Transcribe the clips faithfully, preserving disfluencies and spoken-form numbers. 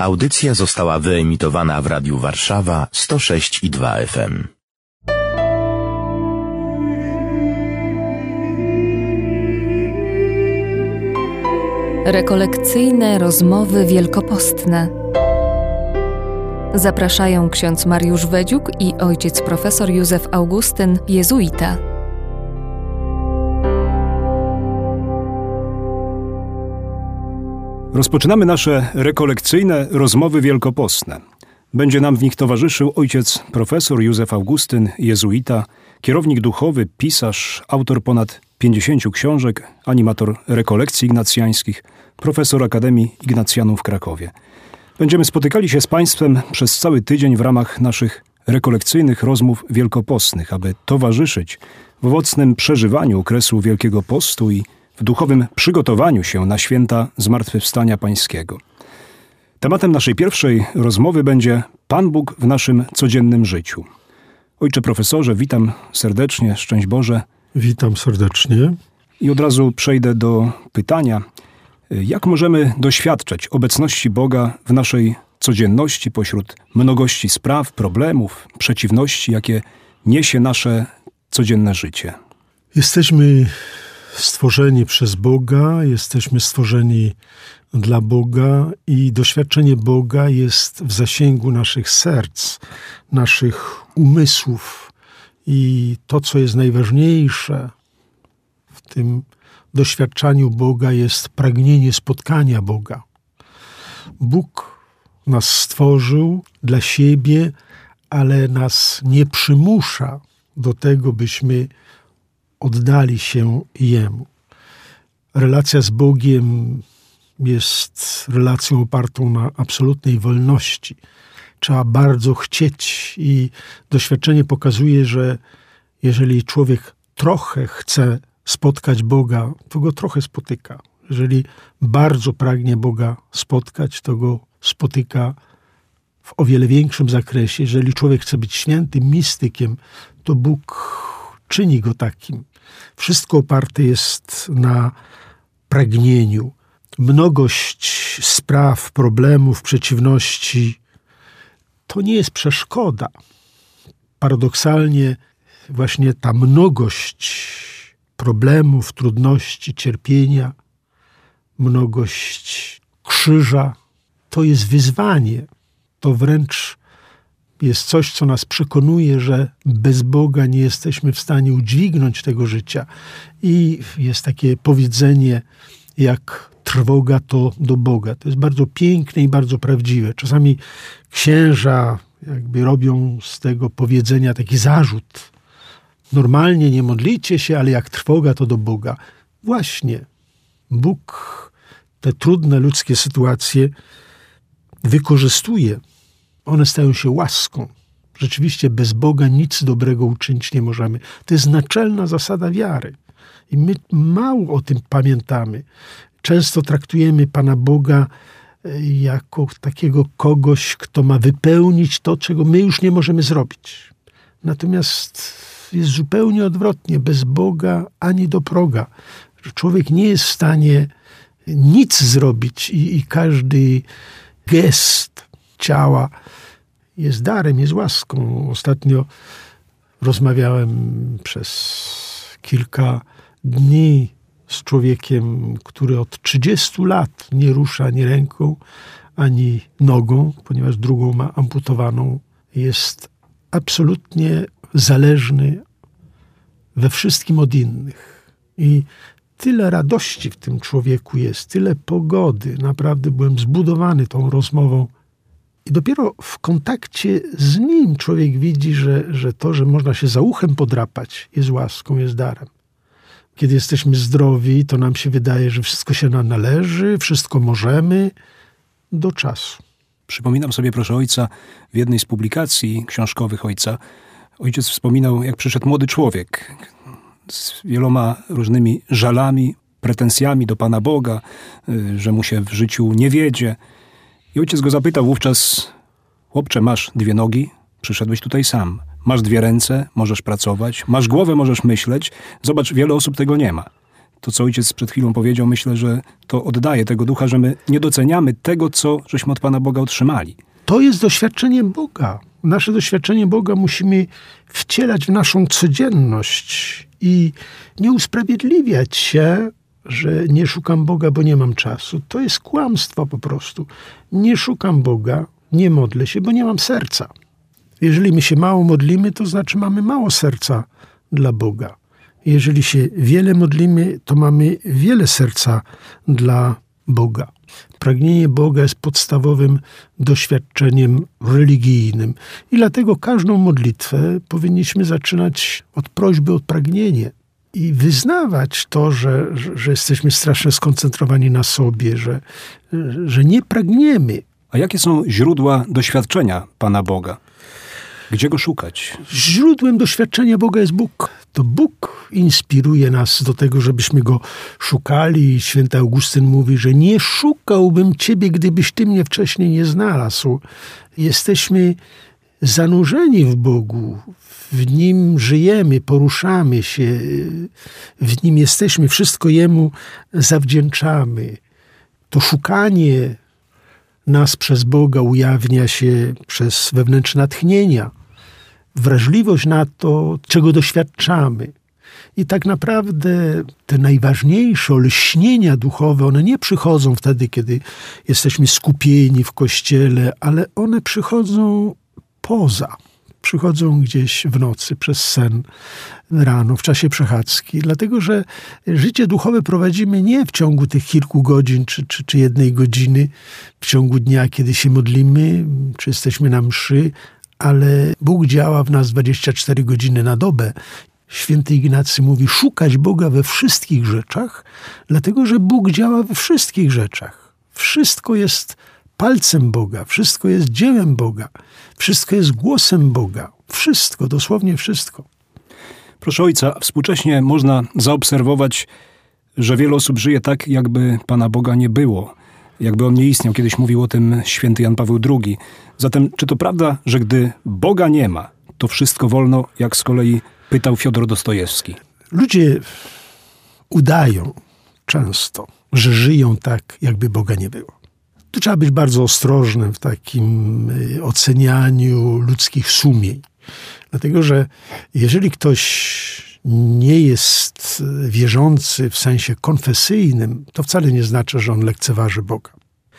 Audycja została wyemitowana w Radiu Warszawa sto sześć i dwa F M. Rekolekcyjne rozmowy wielkopostne. Zapraszają ksiądz Mariusz Wedziuk i ojciec profesor Józef Augustyn, jezuita. Rozpoczynamy nasze rekolekcyjne rozmowy wielkopostne. Będzie nam w nich towarzyszył ojciec profesor Józef Augustyn, jezuita, kierownik duchowy, pisarz, autor ponad pięćdziesięciu książek, animator rekolekcji ignacjańskich, profesor Akademii Ignacjanum w Krakowie. Będziemy spotykali się z Państwem przez cały tydzień w ramach naszych rekolekcyjnych rozmów wielkopostnych, aby towarzyszyć w owocnym przeżywaniu okresu Wielkiego Postu i w duchowym przygotowaniu się na święta Zmartwychwstania Pańskiego. Tematem naszej pierwszej rozmowy będzie Pan Bóg w naszym codziennym życiu. Ojcze profesorze, witam serdecznie, szczęść Boże. Witam serdecznie. I od razu przejdę do pytania. Jak możemy doświadczać obecności Boga w naszej codzienności pośród mnogości spraw, problemów, przeciwności, jakie niesie nasze codzienne życie? Jesteśmy stworzeni przez Boga, jesteśmy stworzeni dla Boga i doświadczenie Boga jest w zasięgu naszych serc, naszych umysłów. I to, co jest najważniejsze w tym doświadczaniu Boga, jest pragnienie spotkania Boga. Bóg nas stworzył dla siebie, ale nas nie przymusza do tego, byśmy oddali się Jemu. Relacja z Bogiem jest relacją opartą na absolutnej wolności. Trzeba bardzo chcieć i doświadczenie pokazuje, że jeżeli człowiek trochę chce spotkać Boga, to go trochę spotyka. Jeżeli bardzo pragnie Boga spotkać, to go spotyka w o wiele większym zakresie. Jeżeli człowiek chce być świętym mistykiem, to Bóg czyni go takim. Wszystko oparte jest na pragnieniu. Mnogość spraw, problemów, przeciwności to nie jest przeszkoda. Paradoksalnie właśnie ta mnogość problemów, trudności, cierpienia, mnogość krzyża to jest wyzwanie. To wręcz jest coś, co nas przekonuje, że bez Boga nie jesteśmy w stanie udźwignąć tego życia. I jest takie powiedzenie, jak trwoga to do Boga. To jest bardzo piękne i bardzo prawdziwe. Czasami księża jakby robią z tego powiedzenia taki zarzut. Normalnie nie modlicie się, ale jak trwoga to do Boga. Właśnie Bóg te trudne ludzkie sytuacje wykorzystuje. One stają się łaską. Rzeczywiście bez Boga nic dobrego uczynić nie możemy. To jest naczelna zasada wiary. I my mało o tym pamiętamy. Często traktujemy Pana Boga jako takiego kogoś, kto ma wypełnić to, czego my już nie możemy zrobić. Natomiast jest zupełnie odwrotnie. Bez Boga ani do proga. Człowiek nie jest w stanie nic zrobić i, i każdy gest ciała jest darem, jest łaską. Ostatnio rozmawiałem przez kilka dni z człowiekiem, który od trzydziestu lat nie rusza ani ręką, ani nogą, ponieważ drugą ma amputowaną. Jest absolutnie zależny we wszystkim od innych. I tyle radości w tym człowieku jest, tyle pogody. Naprawdę byłem zbudowany tą rozmową. I dopiero w kontakcie z nim człowiek widzi, że, że to, że można się za uchem podrapać, jest łaską, jest darem. Kiedy jesteśmy zdrowi, to nam się wydaje, że wszystko się nam należy, wszystko możemy do czasu. Przypominam sobie, proszę ojca, w jednej z publikacji książkowych ojca, ojciec wspominał, jak przyszedł młody człowiek z wieloma różnymi żalami, pretensjami do Pana Boga, że mu się w życiu nie wiedzie. I ojciec go zapytał wówczas: chłopcze, masz dwie nogi, przyszedłeś tutaj sam. Masz dwie ręce, możesz pracować. Masz głowę, możesz myśleć. Zobacz, wiele osób tego nie ma. to, co ojciec przed chwilą powiedział, myślę, że to oddaje tego ducha, że my nie doceniamy tego, co żeśmy od Pana Boga otrzymali. To jest doświadczenie Boga. Nasze doświadczenie Boga musimy wcielać w naszą codzienność i nie usprawiedliwiać się, że nie szukam Boga, bo nie mam czasu. To jest kłamstwo po prostu. Nie szukam Boga, nie modlę się, bo nie mam serca. Jeżeli my się mało modlimy, to znaczy mamy mało serca dla Boga. Jeżeli się wiele modlimy, to mamy wiele serca dla Boga. Pragnienie Boga jest podstawowym doświadczeniem religijnym. I dlatego każdą modlitwę powinniśmy zaczynać od prośby o pragnienie. I wyznawać to, że, że, że jesteśmy strasznie skoncentrowani na sobie, że, że nie pragniemy. A jakie są źródła doświadczenia Pana Boga? Gdzie go szukać? Źródłem doświadczenia Boga jest Bóg. To Bóg inspiruje nas do tego, żebyśmy Go szukali. Święty Augustyn mówi, że nie szukałbym Ciebie, gdybyś Ty mnie wcześniej nie znalazł. Jesteśmy zanurzeni w Bogu. W Nim żyjemy, poruszamy się. W Nim jesteśmy. Wszystko Jemu zawdzięczamy. To szukanie nas przez Boga ujawnia się przez wewnętrzne natchnienia, wrażliwość na to, czego doświadczamy. I tak naprawdę te najważniejsze olśnienia duchowe, one nie przychodzą wtedy, kiedy jesteśmy skupieni w Kościele, ale one przychodzą poza. Przychodzą gdzieś w nocy, przez sen, rano, w czasie przechadzki. Dlatego, że życie duchowe prowadzimy nie w ciągu tych kilku godzin, czy, czy, czy jednej godziny, w ciągu dnia, kiedy się modlimy, czy jesteśmy na mszy, ale Bóg działa w nas dwadzieścia cztery godziny na dobę. Święty Ignacy mówi, szukać Boga we wszystkich rzeczach, dlatego, że Bóg działa we wszystkich rzeczach. Wszystko jest palcem Boga, wszystko jest dziełem Boga, wszystko jest głosem Boga. Wszystko, dosłownie wszystko. Proszę ojca, współcześnie można zaobserwować, że wiele osób żyje tak, jakby Pana Boga nie było. Jakby On nie istniał. Kiedyś mówił o tym święty Jan Paweł drugi. Zatem, czy to prawda, że gdy Boga nie ma, to wszystko wolno, jak z kolei pytał Fiodor Dostojewski? Ludzie udają często, że żyją tak, jakby Boga nie było. Tu trzeba być bardzo ostrożnym w takim ocenianiu ludzkich sumień. Dlatego, że jeżeli ktoś nie jest wierzący w sensie konfesyjnym, to wcale nie znaczy, że on lekceważy Boga.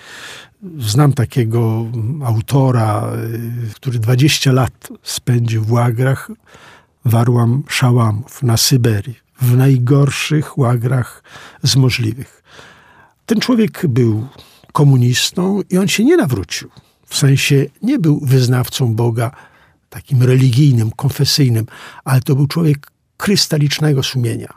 Znam takiego autora, który dwadzieścia lat spędził w łagrach Warłam Szałamów na Syberii, w najgorszych łagrach z możliwych. Ten człowiek był komunistą i on się nie nawrócił. W sensie nie był wyznawcą Boga takim religijnym, konfesyjnym, ale to był człowiek krystalicznego sumienia.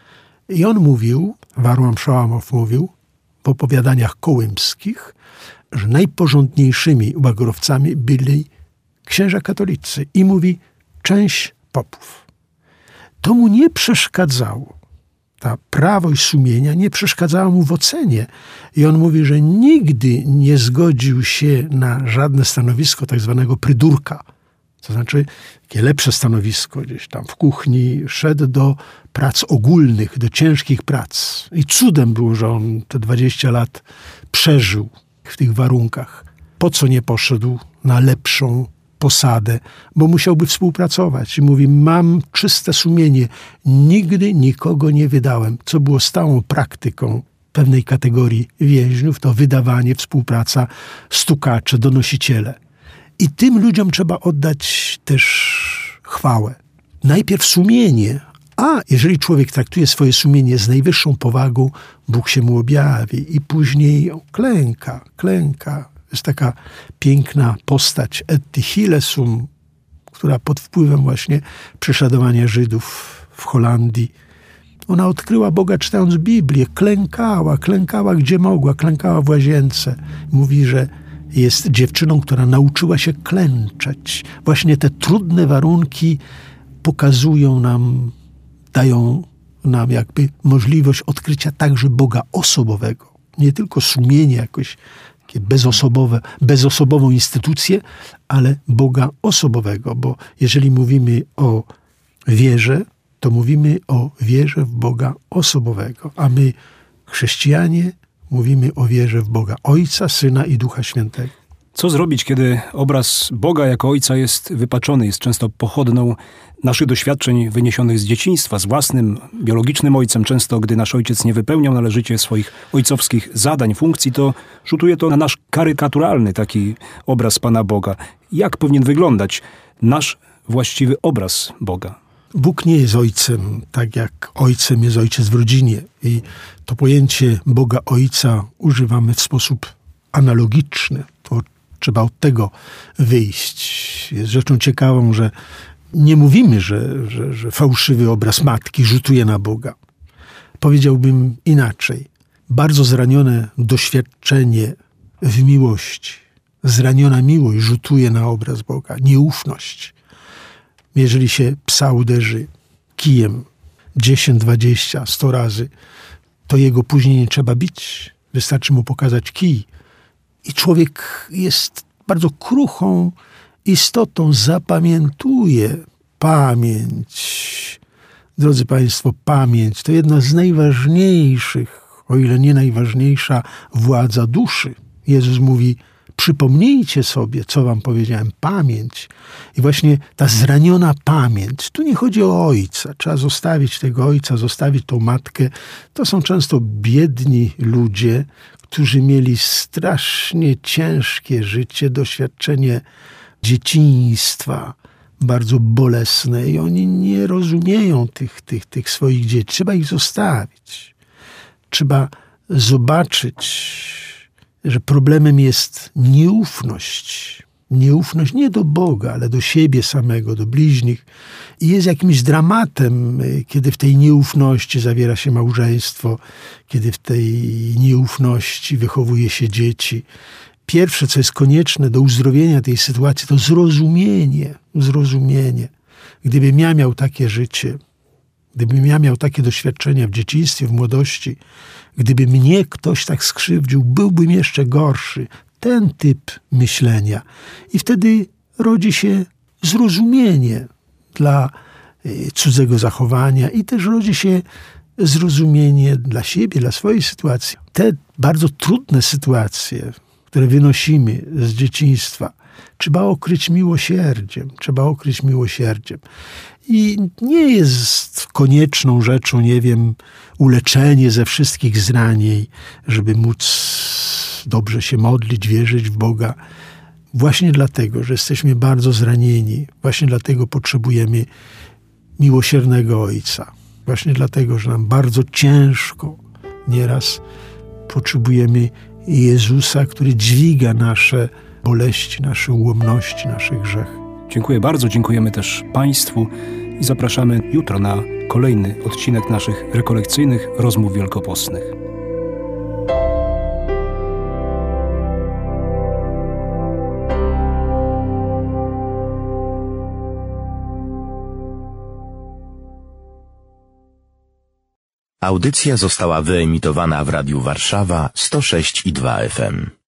I on mówił, Warłam Szałamow mówił w opowiadaniach kołymskich, że najporządniejszymi łagrowcami byli księża katolicy. I mówi, część popów. To mu nie przeszkadzało. Ta prawość sumienia nie przeszkadzała mu w ocenie. I on mówi, że nigdy nie zgodził się na żadne stanowisko tak zwanego prydurka. To znaczy takie lepsze stanowisko gdzieś tam w kuchni. Szedł do prac ogólnych, do ciężkich prac. I cudem było, że on te dwadzieścia lat przeżył w tych warunkach. Po co nie poszedł na lepszą posadę? Bo musiałby współpracować. I mówi, mam czyste sumienie. Nigdy nikogo nie wydałem. Co było stałą praktyką pewnej kategorii więźniów, to wydawanie, współpraca, stukacze, donosiciele. I tym ludziom trzeba oddać też chwałę. Najpierw sumienie, a jeżeli człowiek traktuje swoje sumienie z najwyższą powagą, Bóg się mu objawi i później klęka, klęka. Jest taka piękna postać Etty Hillesum, która pod wpływem właśnie prześladowania Żydów w Holandii, ona odkryła Boga czytając Biblię, klękała, klękała gdzie mogła, klękała w łazience. Mówi, że jest dziewczyną, która nauczyła się klęczeć. Właśnie te trudne warunki pokazują nam, dają nam jakby możliwość odkrycia także Boga osobowego. Nie tylko sumienie jakoś takie bezosobowe, bezosobową instytucję, ale Boga osobowego. Bo jeżeli mówimy o wierze, to mówimy o wierze w Boga osobowego, a my, chrześcijanie, mówimy o wierze w Boga Ojca, Syna i Ducha Świętego. Co zrobić, kiedy obraz Boga jako Ojca jest wypaczony, jest często pochodną naszych doświadczeń wyniesionych z dzieciństwa, z własnym, biologicznym ojcem? Często, gdy nasz ojciec nie wypełniał należycie swoich ojcowskich zadań, funkcji, to rzutuje to na nasz karykaturalny taki obraz Pana Boga. Jak powinien wyglądać nasz właściwy obraz Boga? Bóg nie jest ojcem, tak jak ojcem jest ojciec w rodzinie. I to pojęcie Boga Ojca używamy w sposób analogiczny. To trzeba od tego wyjść. Jest rzeczą ciekawą, że nie mówimy, że, że, że fałszywy obraz matki rzutuje na Boga. Powiedziałbym inaczej. Bardzo zranione doświadczenie w miłości, zraniona miłość rzutuje na obraz Boga. Nieufność. Jeżeli się psa uderzy kijem dziesięć, dwadzieścia, sto razy, to jego później nie trzeba bić. Wystarczy mu pokazać kij. I człowiek jest bardzo kruchą istotą, zapamiętuje pamięć. Drodzy Państwo, pamięć to jedna z najważniejszych, o ile nie najważniejsza, władza duszy. Jezus mówi, przypomnijcie sobie, co wam powiedziałem, pamięć. I właśnie ta zraniona pamięć, tu nie chodzi o ojca, trzeba zostawić tego ojca, zostawić tą matkę. To są często biedni ludzie, którzy mieli strasznie ciężkie życie, doświadczenie dzieciństwa, bardzo bolesne i oni nie rozumieją tych, tych, tych swoich dzieci. Trzeba ich zostawić. Trzeba zobaczyć, że problemem jest nieufność. Nieufność nie do Boga, ale do siebie samego, do bliźnich. I jest jakimś dramatem, kiedy w tej nieufności zawiera się małżeństwo, kiedy w tej nieufności wychowuje się dzieci. Pierwsze, co jest konieczne do uzdrowienia tej sytuacji, to zrozumienie. Zrozumienie. Gdybym ja miał takie życie, gdybym ja miał takie doświadczenia w dzieciństwie, w młodości, gdyby mnie ktoś tak skrzywdził, byłbym jeszcze gorszy. Ten typ myślenia. I wtedy rodzi się zrozumienie dla cudzego zachowania i też rodzi się zrozumienie dla siebie, dla swojej sytuacji. Te bardzo trudne sytuacje, które wynosimy z dzieciństwa, trzeba okryć miłosierdziem. Trzeba okryć miłosierdziem. I nie jest konieczną rzeczą, nie wiem, uleczenie ze wszystkich zranień, żeby móc dobrze się modlić, wierzyć w Boga. Właśnie dlatego, że jesteśmy bardzo zranieni. Właśnie dlatego potrzebujemy miłosiernego Ojca. Właśnie dlatego, że nam bardzo ciężko nieraz potrzebujemy Jezusa, który dźwiga nasze boleści, nasze ułomności, nasze grzechy. Dziękuję bardzo, dziękujemy też Państwu i zapraszamy jutro na kolejny odcinek naszych rekolekcyjnych rozmów wielkopostnych. Audycja została wyemitowana w Radiu Warszawa sto sześć i dwa F M.